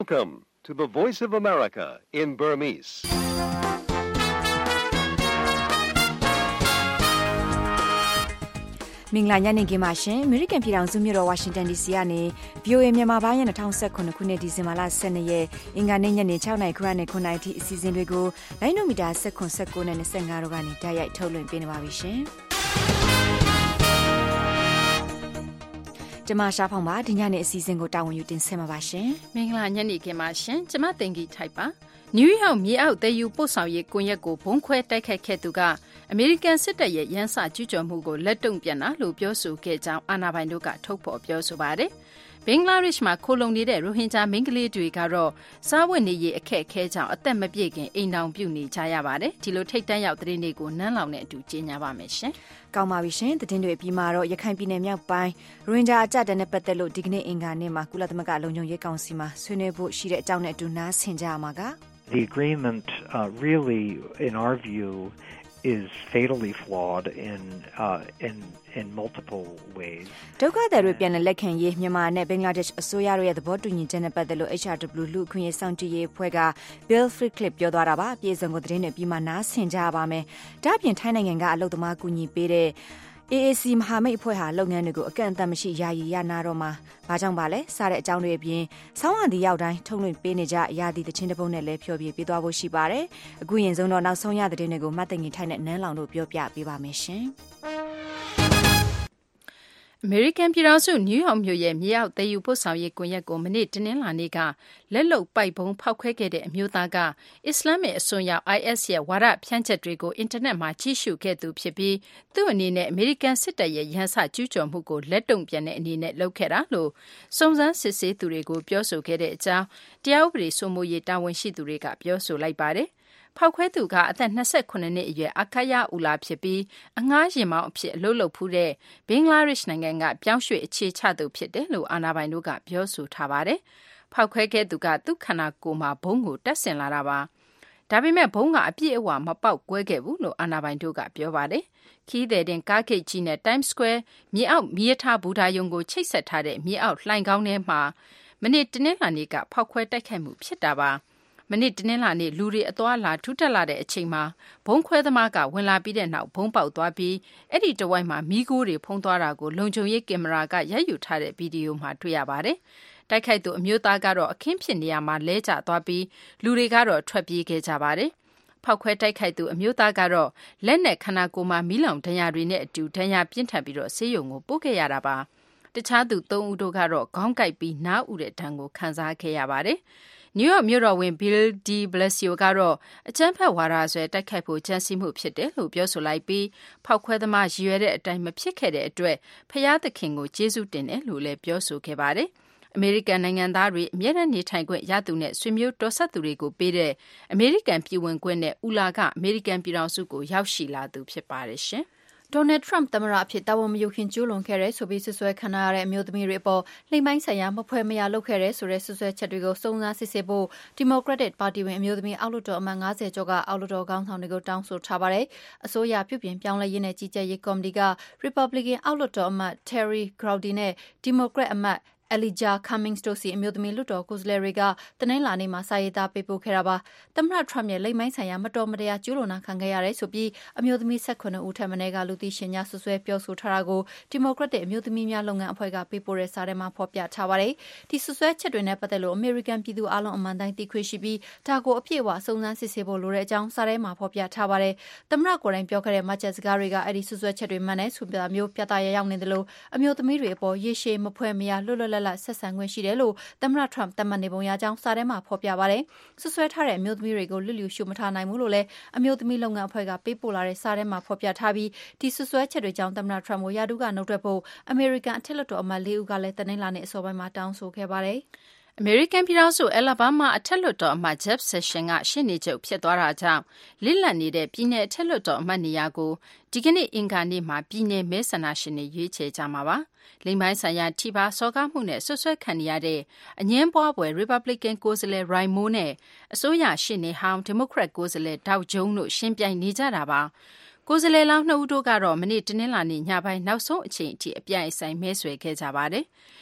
Welcome to the Voice of America in Burmese. ။မင်္ဂလာညနေခင်းပါရှင်။ American ပြည်ထောင်စုမြို့တော် Washington DC ကနေ VOA မြန်မာပိုင်းရဲ့2019ခုနှစ်ဒီဇင်ဘာလ12ရက်အင်္ဂါနေ့ညနေ6:00နာရီခန့်နဲ့9:00နာရီထိအစီအစဉ်တွေကိုလိုင်းနိုမီတာ19နဲ့25တို့ကနေတိုက်ရိုက်ထုတ်လွှင့်ပေးနေပါပြီရှင်။ကျမရှားဖောင်ပါဒီညနေအစီအစဉ်ကိုတာဝန်ယူတင်ဆက်မှာပါရှင်။မင်္ဂလာညနေခင်းပါရှင်။ကျမတင်ကြီးထိုက်ပါ။နယူးယောက်မြေအောက်သယ်ယူပို့ဆောင်ရေးကွန်ရက်ကိုဘုံခွဲတိုက်ခိုက်ခဲ့သူကအမေရိကန်စစ်တပ်ရဲ့ရန်စကျူးကျော်မှုကိုလက်တုံ့ပြန်တာလို့ပြောဆိုခဲ့ကြောင်းအာဏာပိုင်တို့ကထုတ်ဖော်ပြောဆိုပါတယ်။ဘင်္ဂလားဒေ့ရှ်မှာခိုလုံနေတဲ့ရိုဟင်ဂျာမိန်းကလေးတွေကတော့စားဝတ်နေရေးအခက်အခဲကြောင့်အသက်မပြည့်ခင်အိမ်တောင်ပြုတ်နေကြရပါတယ်။ဒီလိုထိတ်တန့်ရောက်သတင်းတွေကိုနန်းလောင်နဲ့အတူကြေညာပါမယ်ရှင်။ကောင်းပါပြီရှင်။သတင်းတွေပြီးမှတော့ရခိုင်ပြည်နယ်မြောက်ပိုင်းရိုဟင်ဂျာအကြမ်းနဲ့ပတ်သက်လို့ဒီကနေ့အင်္ဂါနေ့မှာကုလသမဂ္ဂလုံခြုံရေးကောင်စီမှာဆွေးနွေးဖို့ရှိတဲ့အကြောင်းနဲ့အတူနားဆင်ကြရမှာက The agreement really, in our view, is fatally flawed in multiple ways. ဒုက္ခသည်တွေပြန်လည်လက်ခံရေးမြန်မာနဲ့ဘင်္ဂလားဒေ့ရှ်အစိုးရတို့ရဲ့သဘောတူညီချက်နဲ့ပတ်သက်လို့ HRW လူ့အခွင့်အရေးစောင့်ကြည့်ရေးအဖွဲ့က Bill Freecliffe ပြောသွားတာပါ။ပြည်စုံကိုသတင်းနဲ့ပြီးမှနားဆင်ကြပါမယ်။ဒါ့အပြင်ထိုင်းနိုင်ငံကအလုပ်သမားကူညီပေးတဲ့AAC မဟာမိတ်အဖွဲ့ဟာလုပ်ငန်းတွေကိုအကန့်အသတ်မရှိယာယီရနာတော့မှာဘာကြောင့်ပါလဲစတဲ့အကြောင်းတွေအပြင်ဆောင်းဝါဒီရောက်တိုင်းထုတ်လွှင့်ပေးနေကြရာသီတချင်းတစ်ပုဒ်နဲ့လည်းဖြောပြပေးသွားဖို့ရှိပါတယ်အခုရင်ဆုံးတော့နောက်ဆုံးရတဲ့တဲ့တွေကိုမှတ်သိငင်ထိုင်နဲ့နန်းလောင်တို့ပြောပြပေးပါမယ်ရှင်အမေရိကန်ပြည်ထောင်စုနယူးယောက်မြို့ရဲ့မြေအောက်သယ်ယူပို့ဆောင်ရေးကွန်ရက်ကိုမနေ့တနင်္လာနေ့ကလက်လုံပိုက်ပုံဖောက်ခွဲခဲ့တဲ့အမျိုးသားကအစ္စလာမစ်အစွန်းရောက် IS ရဲ့ဝါဒဖြန့်ချက်တွေကိုအင်တာနက်မှာကြည့်ရှုခဲ့သူဖြစ်ပြီးသူ့အနေနဲ့အမေရိကန်စစ်တပ်ရဲ့ရန်စကျူးကျော်မှုကိုလက်တုံ့ပြန်တဲ့အနေနဲ့လုပ်ခဲ့တာလို့စုံစမ်းစစ်ဆေးသူတွေကိုပြောဆိုခဲ့တဲ့အကြောင်းတရားဥပဒေစိုးမိုးရေးတာဝန်ရှိသူတွေကပြောဆိုလိုက်ပါတယ်ဖောက်ခွဲသူကအသက်28နှစ်အရွယ်အခါယာအူလာဖြစ်ပြီးအငှားရင်မောင်းအဖြစ်အလုပ်လုပ်ဖူးတဲ့ဘင်္ဂလားဒေ့ရှ်နိုင်ငံကပြောင်းရွှေ့အခြေချသူဖြစ်တယ်လို့အာဏာပိုင်တို့ကပြောဆိုထားပါတယ်။ဖောက်ခွဲခဲ့သူကသူ့ခန္ဓာကိုယ်မှာဘုံကိုတက်ဆင်လာတာပါ။ဒါပေမဲ့ဘုံကအပြည့်အဝမပေါက်ကွဲခဲ့ဘူးလို့အာဏာပိုင်တို့ကပြောပါတယ်။ခီးသည်တင်ကားဂိတ်ကြီးနဲ့ Times Square မြေအောက်မြေထားဘူတာယုံကိုချိတ်ဆက်ထားတဲ့မြေအောက်လှိုင်ခေါင်းထဲမှာမနေ့တနင်္လာနေ့ကဖောက်ခွဲတိုက်ခိုက်မှုဖြစ်တာပါ။မနေ့တနင်္လာနေ့လူတွေအသွားလာထူထပ်လာတဲ့အချိန်မှာဘုံခွဲသမားကဝင်လာပြီးတဲ့နောက်ဘုံပေါက်သွားပြီးအဲ့ဒီတဝိုက်မှာမီးခိုးတွေဖုံးသွားတာကိုလုံခြုံရေးကင်မရာကရိုက်ယူထားတဲ့ဗီဒီယိုမှာတွေ့ရပါတယ်။တိုက်ခိုက်သူအမျိုးသားကတော့အခင်းဖြစ်နေရမှာလဲကျသွားပြီးလူတွေကတော့ထွက်ပြေးခဲ့ကြပါတယ်။ဖောက်ခွဲတိုက်ခိုက်သူအမျိုးသားကတော့လက်နဲ့ခန္ဓာကိုယ်မှာမီးလောင်ဒဏ်ရာတွေနဲ့အတူဒဏ်ရာပြင်းထန်ပြီးတော့ဆေးရုံကိုပို့ခဲ့ရတာပါ။တခြားသူ3ဦးတို့ကတော့ခေါင်းကိုက်ပြီးနားဥတဲ့ဒဏ်ကိုခံစားခဲ့ရပါတယ်။နယူးယောက်မြို့တော်ဝန် Bill de Blasio ကတော့အကြမ်းဖက်ဝါဒဆွဲတိုက်ခိုက်ဖို့ကြံစည်မှုဖြစ်တယ်လို့ပြောဆိုလိုက်ပြီးဖောက်ခွဲသမားရည်ရွယ်တဲ့အတိုင်းမဖြစ်ခဲ့တဲ့အတွက်ဖျားသခင်ကိုကျေးဇူးတင်တယ်လို့လည်းပြောဆိုခဲ့ပါတယ်။အမေရိကန်နိုင်ငံသားတွေအမြဲတမ်းနေထိုင်ခွင့်ရသူနဲ့ဆွေမျိုးတော်ဆက်သူတွေကိုပေးတဲ့အမေရိကန်ပြည်ဝင်ခွင့်နဲ့ဦးလာကအမေရိကန်ပြည်ထောင်စုကိုရောက်ရှိလာသူဖြစ်ပါတယ်ရှင်။ဒေါ်နယ်ထရမ့်သမ္မတအဖြစ်တာဝန်မယူခင်ကျူးလွန်ခဲ့တဲ့ဆိုပြီးဆွဆွဲခံရတဲ့အမျိုးသမီးတွေအပေါ်လိမ်ပိုင်းဆိုင်ရာမဖွဲ့မရလုပ်ခဲ့တဲ့ဆိုတဲ့ဆွဆွဲချက်တွေကိုစုံစမ်းစစ်ဆေးဖို့ဒီမိုကရက်တစ်ပါတီဝင်အမျိုးသမီးအောက်လွှတ်တော်အမတ်90ကျော်ကအောက်လွှတ်တော်ခေါင်းဆောင်တွေကိုတောင်းဆိုထားပါတယ်။အစိုးရပြုပြင်ပြောင်းလဲရေးနဲ့ကြီးကြပ်ရေးကော်မတီက Republican အောက်လွှတ်တော်အမတ် Terry Groudi နဲ့ Democrat အမတ်Elijah Cummings တို့စီအမျိုးသမီးလွှတ်တော်ကိုယ်စားလှယ်တွေကတနင်္လာနေ့မှာစာရေးသားပေးပို့ခဲ့တာပါ။သမ္မတထရမ့်ရဲ့လိမ်ပိုင်းဆိုင်ရာမတော်မတရားကျူးလွန်တာခံခဲ့ရတယ်ဆိုပြီးအမျိုးသမီး18ဦးထက်မနည်းကလူသိရှင်ကြားဆွဆွဲပြောဆိုထားတာကိုဒီမိုကရက်တစ်အမျိုးသမီးများလုပ်ငန်းအဖွဲ့ကပေးပို့တဲ့စာထဲမှာဖော်ပြထားပါတယ်။ဒီဆွဆွဲချက်တွေနဲ့ပတ်သက်လို့အမေရိကန်ပြည်သူအလုံးအမှန်တိုင်းသိခွင့်ရှိပြီးဒါကိုအပြည့်အဝစုံစမ်းစစ်ဆေးဖို့လိုတဲ့အကြောင်းစာထဲမှာဖော်ပြထားပါတယ်။သမ္မတကိုယ်တိုင်ပြောခဲ့တဲ့မှတ်ချက်စကားတွေကအဲ့ဒီဆွဆွဲချက်တွေမှန်တဲ့ဆိုပြမျိုးပြသရရောက်နေတယ်လို့အမျိုးသမီးတွေအပေါ်ရေရှည်မဖွဲ့မရလွတ်လွတ်လပ်လပ်ဆက်ဆံခွင့်ရှိတယ်လို့သမ္မတထရမ့်သတ်မှတ်နေပုံရကြောင်းစာထဲမှာဖော်ပြပါတယ်။ဆွဆွဲထားတဲ့အမျိုးသမီးတွေကိုလွတ်လျူရှုမထားနိုင်ဘူးလို့လည်းအမျိုးသမီးလုပ်ငန်းအဖွဲ့ကပေးပို့လာတဲ့စာထဲမှာဖော်ပြထားပြီးဒီဆွဆွဲချက်တွေကြောင့်သမ္မတထရမ့်ကိုရာထူးကနှုတ်ထွက်ဖို့အမေရိကန်အထက်လွှတ်တော်အမတ်4ဦးကလည်းတနင်္လာနေ့အစောပိုင်းမှာတောင်းဆိုခဲ့ပါတယ်။အမေရိကန်ပြည်ထောင်စုအလာဘားမားအထက်လွှတ်တော်အမတ် Jeff Sessions ကရှေ့နေချုပ်ဖြစ်သွားတာကြောင့်လစ်လပ်နေတဲ့ပြည်내အထက်လွှတ်တော်အမတ်နေရာကိုဒီကနေ့အင်္ဂါနေ့မှာပြည်내မဲဆန္ဒရှင်တွေရွေးချယ်ကြမှာပါ။လိမ်ပိုင်းဆိုင်ရာထိပါစော်ကားမှုနဲ့ဆွဆွဲခံရတဲ့အငင်းပွားပွဲ Republican ကိုယ်စားလှယ် Roy Moore နဲ့အစိုးရရှေ့နေဟောင်း Democrat ကိုယ်စားလှယ် Doug Jones တို့ရှင်းပြိုင်နေကြတာပါ။ကိုယ်စားလှယ်လောင်း2ဦးတို့ကတော့မနေ့တနင်္လာနေ့ညပိုင်းနောက်ဆုံးအချိန်အထိအပြိုင်အဆိုင်မဲဆွယ်ခဲ့ကြပါတယ်။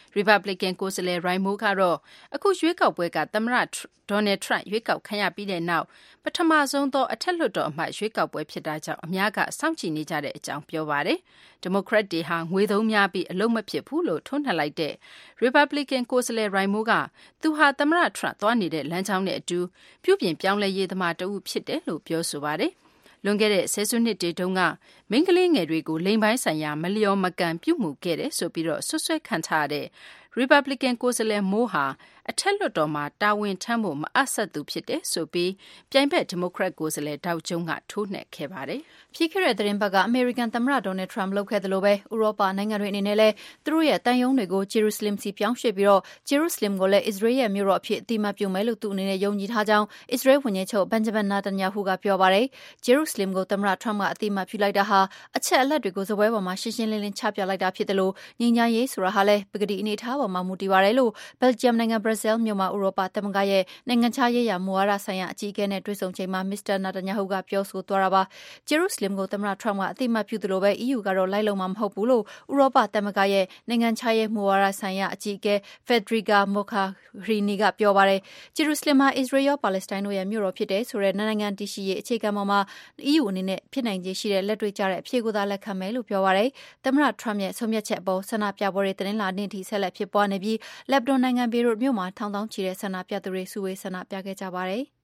Republican ကိုယ်စားလှယ် Raimo ကတော့အခုရွေးကောက်ပွဲကသမ္မတ Donald Trump ရွေးကောက်ခံရပြီးတဲ့နောက်ပထမဆုံးသောအထက်လွှတ်တော်အမတ်ရွေးကောက်ပွဲဖြစ်တာကြောင့်အများကစောင့်ကြည့်နေကြတဲ့အကြောင်းပြောပါတယ်။ Democrat တွေဟာငွေသုံးများပြီးအလုပ်မဖြစ်ဘူးလို့ထွန်းလှစ်လိုက်တဲ့ Republican ကိုယ်စားလှယ် Raimo ကသူဟာသမ္မတ Trump သွားနေတဲ့လမ်းကြောင်းနဲ့အတူပြုပြင်ပြောင်းလဲရေးသမားတဦးဖြစ်တယ်လို့ပြောဆိုပါတယ်။လွန်ခဲ့တဲ့ဆယ်စုနှစ်တွေတုန်းကမိန်းကလေးငယ်တွေကိုလိင်ပိုင်းဆိုင်ရာမလျော်မကန်ပြုမှုခဲ့တယ်ဆိုပြီးဆွဆွဲခံထားရတဲ့ Republican ကိုယ်စားလှယ် Moore ဟာအထက်လွှတ်တော်မှာတာဝန်ထမ်းဖို့မအပ်ဆက်သူဖြစ်တယ်ဆိုပြီးပြိုင်ဘက် Democrat ကိုယ်စားလှယ် Dow Jones ကထိုးနှက်ခဲ့ပါတယ်။ပြီးခဲ့တဲ့သတင်းပတ်ကအမေရိကန်သမ္မတ Donald Trump လုပ်ခဲ့သလိုပဲဥရောပနိုင်ငံတွေအနေနဲ့လည်းသူတို့ရဲ့တန်ယုံတွေကို Jerusalem စီပြောင်းရွှေ့ပြီး Jerusalem ကိုလည်း Israel ရဲ့မြို့တော်အဖြစ်အတိအမှတ်ပြုမယ်လို့သူအနေနဲ့ယုံကြည်ထားကြောင်း Israel ဝန်ကြီးချုပ် Benjamin Netanyahu ကပြောပါတယ်။ Jerusalem ကိုသမ္မတ Trump ကအတိအမှတ်ပြုလိုက်တာဟာအချက်အလက်တွေကိုစပွဲပေါ်မှာရှင်းရှင်းလင်းလင်းချပြလိုက်တာဖြစ်တယ်လို့ငြိမ်းချမ်းရေးဆိုတာဟာလည်းပကတိအနေအထားပေါ်မှာမူတည်ပါတယ်လို့ Belgium နိုင်ငံ Brussels မြို့မှာဥရောပသမဂ္ဂရဲ့နိုင်ငံခြားရေးရာမူဝါဒဆိုင်ရာအကြီးအကဲနဲ့တွေ့ဆုံချိန်မှာ Mr. Netanyahu ကပြောဆိုသွားတာပါ။ Jerusalem ကိုသမ္မတ Trump ကအတိအမှတ်ပြုသလိုပဲ EU ကတော့လိုက်လုံမှာမဟုတ်ဘူးလို့ဥရောပသမဂ္ဂရဲ့နိုင်ငံခြားရေးမူဝါဒဆိုင်ရာအကြီးအကဲ Federica Mogherini ကပြောပါတယ်။ Jerusalem ဟာ Israel ရော Palestine တို့ရဲ့မြို့တော်ဖြစ်တယ်ဆိုတဲ့နိုင်ငံတည်ရှိရေးအခြေခံပေါ်မှာ EU အနေနဲ့ဖြစ်နိုင်ခြေရှိတဲ့လက်တွေ့ကျတဲ့အဖြေကိုသာလက်ခံမယ်လို့ပြောပါတယ်။သမ္မတ Trump ရဲ့ဆုံးဖြတ်ချက်အပေါ်ဆန္ဒပြပွဲတွေတနင်္လာနေ့ထိဆက်လက်ဖြစ်ပွားနေပြီး Lebanon နိုင်ငံ Beirut မြို့မှာထောင်သောင်းချီတဲ့ဆန္ဒပြသူတွေစုဝေးဆန္ဒပြခဲ့ကြပါတယ်။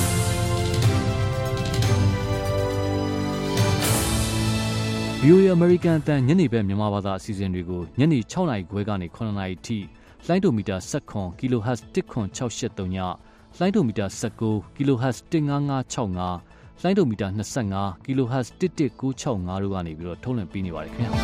VOA American အတန်ညနေဘက်မြန်မာဘာသာအစီအစဉ်တွေကိုညနေ6နာရီခွဲကနေ9နာရီထိလိုင်းဒိုမီတာ17 kHz 10683ညလိုင်းဒိုမီတာ19 kHz 15565လိုင်းဒိုမီတာ25 kHz 11965တို့ကနေပြီးတော့ထုတ်လွှင့်ပေးနေပါတယ်ခင်ဗျာ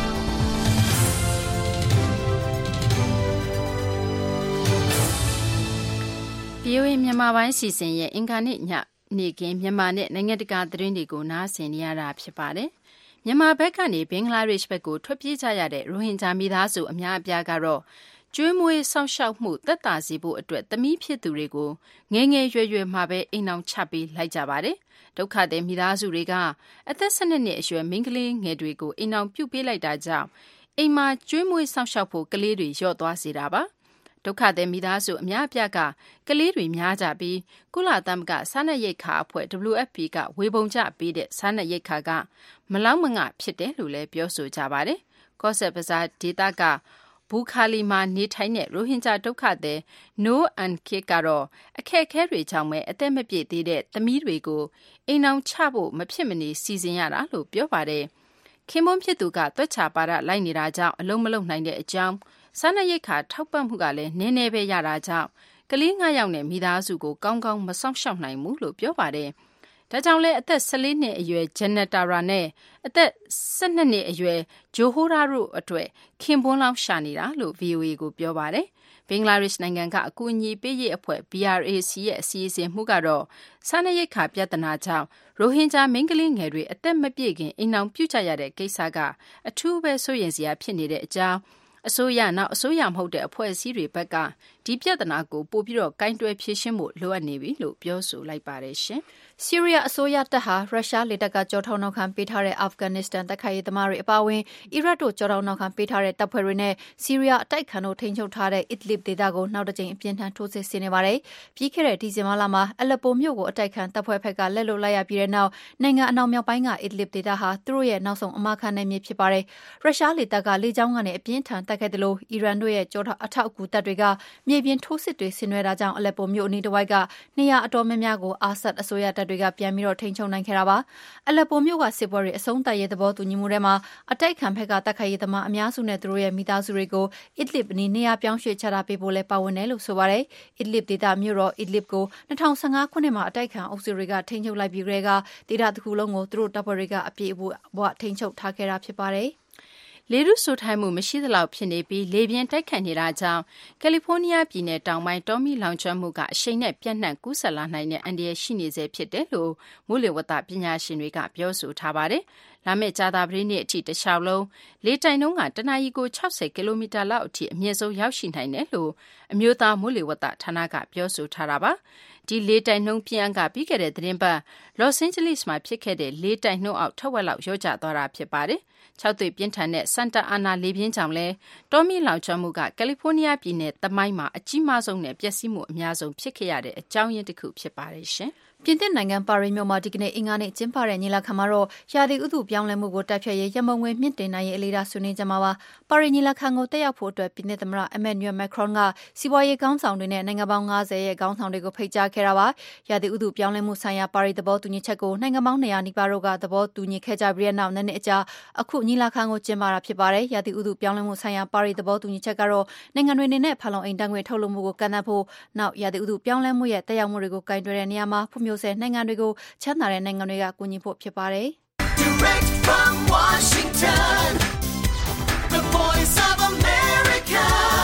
VOA မြန်မာပိုင်းစီစဉ်ရဲ့အင်္ဂါနေ့ညနေခင်းမြန်မာနဲ့နိုင်ငံတကာသတင်းတွေကိုနားဆင်နေရတာဖြစ်ပါတယ်။မြန်မာဘက်ကနေဘင်္ဂလားဒေ့ရှ်ဘက်ကိုထွက်ပြေးကြရတဲ့ရိုဟင်ဂျာမိသားစုအများအပြားကတော့ကျွေးမွေးစောင့်ရှောက်မှုသက်သာစေဖို့အတွက်သမီးဖြစ်သူတွေကိုငယ်ငယ်ရွယ်ရွယ်မှာပဲအိမ်အောင်ချပေးလိုက်ကြပါတယ်။ဒုက္ခသည်မိသားစုတွေကအသက်12နှစ်အရွယ်မိန်းကလေးငယ်တွေကိုအိမ်အောင်ပြုတ်ပေးလိုက်တာကြောင့်အိမ်မှာကျွေးမွေးစောင့်ရှောက်ဖို့ကလေးတွေလျော့သွားစေတာပါ။ဒုက္ခသည်မိသားစုအများအပြားကကလေးတွေများကြပြီးကုလသမဂ္ဂစားနပ်ရိက္ခာအဖွဲ့ WFP ကဝေပုံချပေးတဲ့စားနပ်ရိက္ခာကမလောက်မငဖြစ်တယ်လို့လည်းပြောဆိုကြပါတယ်။ကော့ဆက်ဘဇာဒေသကဘူခါလီမှာနေထိုင်တဲ့ရိုဟင်ဂျာဒုက္ခသည် Noor Ankit ကတော့အခက်အခဲတွေကြောင့်ပဲအသက်မပြည့်သေးတဲ့သမီးတွေကိုအိမ်အောင်ချဖို့မဖြစ်မနေစီစဉ်ရတာလို့ပြောပါတယ်။ခင်မွန်းဖြစ်သူကသွက်ချပါဒလိုက်နေတာကြောင့်အလုံးမလုံးနိုင်တဲ့အကြောင်းစားနပ်ရိက္ခာထောက်ပံ့မှုကလည်းနည်းနည်းပဲရတာကြောင့်ကလေး9ယောက်နဲ့မိသားစုကိုကောင်းကောင်းမစောင့်ရှောက်နိုင်ဘူးလို့ပြောပါတယ်။ဒါကြောင့်လဲအသက်14နှစ်အရွယ် Janatara နဲ့အသက်12နှစ်အရွယ် Johora တို့အတွက်ခင်ပွန်းလောင်းရှာနေတာလို့ VOA ကိုပြောပါတယ်။ဘင်္ဂလားဒေ့ရှ်နိုင်ငံကအကူအညီပေးရေးအဖွဲ့ BRAC ရဲ့အစီအစဉ်မှုကတော့စားနပ်ရိက္ခာပြဿနာကြောင့်ရိုဟင်ဂျာမိန်းကလေးငယ်တွေအသက်မပြည့်ခင်အိမ်အောင်ပြုတ်ကြရတဲ့ကိစ္စကအထူးပဲစိုးရိမ်စရာဖြစ်နေတဲ့အကြောင်းအစိုးရနောက်အစိုးရမဟုတ်တဲ့အဖွဲ့အစည်းတွေဘက်ကဒီပြဿနာကိုပို့ပြီးတော့ကင်တွယ်ဖြေရှင်းဖို့လိုအပ်နေပြီလို့ပြောဆိုလိုက်ပါတယ်ရှင်။ဆီးရီးယားအစိုးရတပ်ဟာရုရှားလေတပ်ကကြောထောက်နောက်ခံပေးထားတဲ့အာဖဂန်နစ္စတန်တိုက်ခိုက်ရေးသမားတွေအပါအဝင်အီရတ်တို့ကြောထောက်နောက်ခံပေးထားတဲ့တပ်ဖွဲ့တွေနဲ့ဆီးရီးယားအတိုက်ခံတို့ထိန်းချုပ်ထားတဲ့ Idlib ဒေသကိုနောက်တစ်ကြိမ်အပြင်းထန်ထိုးစစ်ဆင်နေပါတယ်။ပြီးခဲ့တဲ့ဒီဇင်ဘာလမှာအလက်ပိုမြို့ကိုအတိုက်ခံတပ်ဖွဲ့ဘက်ကလက်လွတ်လိုက်ရပြီးတဲ့နောက်နိုင်ငံအနောက်မြောက်ပိုင်းက Idlib ဒေသဟာသူတို့ရဲ့နောက်ဆုံးအမခံနယ်မြေဖြစ်ပါတယ်။ရုရှားလေတပ်ကလေကြောင်းကနေအပြင်းထန်တိုက်ခိုက်တယ်လို့အီရန်တို့ရဲ့ကြောထောက်အထောက်အကူတပ်တွေကမြေပြင်ထိုးစစ်တွေဆင်နွှဲတာကြောင့်အလက်ပိုမြို့အနီးတစ်ဝိုက်ကနေရာအတော်များများကိုအာဆတ်အစိုးရတပ်တွေကပြန်ပြီးထိန်းချုပ်နိုင်ခဲ့တာပါ။အလက်ပိုမြို့ကစစ်ပွဲတွေအဆုံးသတ်ရေးသဘောတူညီမှုထဲမှာအတိုက်ခံဘက်ကတိုက်ခိုက်ရေးသမားအများစုနဲ့သူတို့ရဲ့မိသားစုတွေကို Idlib အနီးနေရာပြောင်းရွှေ့ချထားပေးဖို့လည်းပါဝင်တယ်လို့ဆိုပါတယ်။ Idlib ဒေသမြို့တော် Idlib ကို2015ခုနှစ်မှာအတိုက်ခံအုပ်စုတွေကထိန်းချုပ်လိုက်ပြီးကတည်းကဒေသတစ်ခုလုံးကိုသူတို့တပ်ဖွဲ့တွေကအပြည့်အဝထိန်းချုပ်ထားခဲ့တာဖြစ်ပါတယ်။လေထုဆိုးထိုင်းမှုမရှိသလောက်ဖြစ်နေပြီးလေပြင်းတိုက်ခတ်နေတာကြောင့်ကယ်လီဖိုးနီးယားပြည်နယ်တောင်ပိုင်းတောမီလောင်ကျွမ်းမှုကအရှိန်နဲ့ပြန့်နှံ့ကူးစက်လာနိုင်တဲ့အန္တရာယ်ရှိနေစေဖြစ်တယ်လို့မိုးလေဝသပညာရှင်တွေကပြောဆိုထားပါတယ်လာမယ့်ကြာသပတေးနေ့အထိတလျှောက်လုံးလေတိုက်နှုန်းကတနာရီကို60ကီလိုမီတာလောက်အထိအမြင့်ဆုံးရောက်ရှိနိုင်တယ်လို့အမျိုးသားမိုးလေဝသဌာနကပြောဆိုထားတာပါဒီလေတိုက်နှုန်းပြင်းအားကပြီးခဲ့တဲ့သတင်းပတ်လော့စ်အိန်ဂျလိစ်မှာဖြစ်ခဲ့တဲ့လေတိုက်နှုန်းအောက်ထက်ဝက်လောက်လျော့ကျသွားတာဖြစ်ပါတယ်။6 သွေးပြင်းထန်တဲ့စန်တာအာနာလေပြင်းကြောင့်လဲတောမီလောင်ကျွမ်းမှုကကယ်လီဖိုးနီးယားပြည်နယ်သမိုင်းမှာအကြီးမားဆုံးနဲ့ပျက်စီးမှုအများဆုံးဖြစ်ခဲ့ရတဲ့အကြောင်းရင်းတစ်ခုဖြစ်ပါတယ်ရှင်။ပြင်သစ်နိုင်ငံပါရီမြို့မှာဒီကနေ့အင်္ဂါနေ့ကျင်းပတဲ့ညီလာခံမှာတော့ရာသီဥတုပြောင်းလဲမှုကိုတိုက်ဖြတ်ရေးရမုံငွေမြင့်တင်နိုင်ရေးအလေးထားဆွေးနွေးကြမှာပါပါရီညီလာခံကိုတက်ရောက်ဖို့အတွက်ပြင်သစ်သမ္မတအမန်နျူယ်မက်ခရွန်ကစီးပွားရေးခေါင်းဆောင်တွေနဲ့နိုင်ငံပေါင်း90ရဲ့ခေါင်းဆောင်တွေကိုဖိတ်ကြားခဲ့တာပါရာသီဥတုပြောင်းလဲမှုဆိုင်ရာပါရီသဘောတူညီချက်ကိုနိုင်ငံပေါင်း200နီးပါးတို့ကသဘောတူညီခဲ့ကြပြီးတဲ့နောက်နှစ်အကြာအခုညီလာခံကိုကျင်းပတာဖြစ်ပါတယ်ရာသီဥတုပြောင်းလဲမှုဆိုင်ရာပါရီသဘောတူညီချက်ကတော့နိုင်ငံတွေအနေနဲ့ဖန်လုံအိမ်ဓာတ်ငွေထုတ်လွှတ်မှုကိုကန့်သတ်ဖို့နောက်ရာသီဥတုပြောင်းလဲမှုရဲ့တက်ရောက်မှုတွေကိုကင်တွယ်တဲ့နေရာမှာဖွံ့ဖြိုးဆဲနိုင်ငံတွေကိုချမ်းသာတဲ့နိုင်ငံတွေကကူညီဖို့ဖြစ်ပါတယ် Direct from Washington, the voice of America,